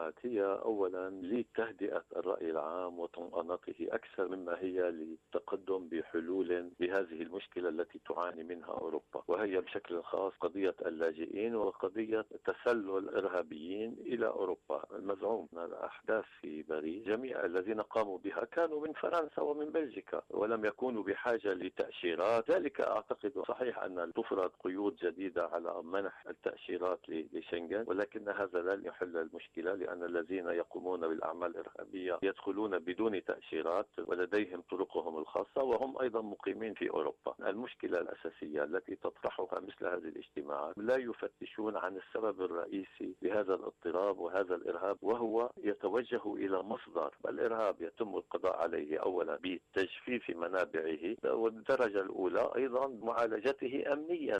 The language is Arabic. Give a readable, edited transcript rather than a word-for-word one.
الاجتماعات هي أولا لتهدئة الرأي العام وطمأنته أكثر مما هي للتقدم بحلول لهذه المشكلة التي تعاني منها أوروبا، وهي بشكل خاص قضية اللاجئين وقضية تسلل إرهابيين إلى أوروبا. المزعوم أن الأحداث في باريس جميع الذين قاموا بها كانوا من فرنسا ومن بلجيكا ولم يكونوا بحاجة لتأشيرات. ذلك أعتقد صحيح أن تفرض قيود جديدة على منح التأشيرات لشنغن، ولكن هذا لن يحل المشكلة، لأن الذين يقومون بالأعمال الإرهابية يدخلون بدون تأشيرات ولديهم طرقهم الخاصة وهم أيضا مقيمين في أوروبا. المشكلة الأساسية التي تطرحها مثل هذه الاجتماعات لا يفتشون عن السبب الرئيسي لهذا الاضطراب وهذا الإرهاب، وهو يتوجه إلى مصدر الإرهاب يتم القضاء عليه أولا بتجفيف منابعه، والدرجة الأولى أيضا معالجته أمنيا.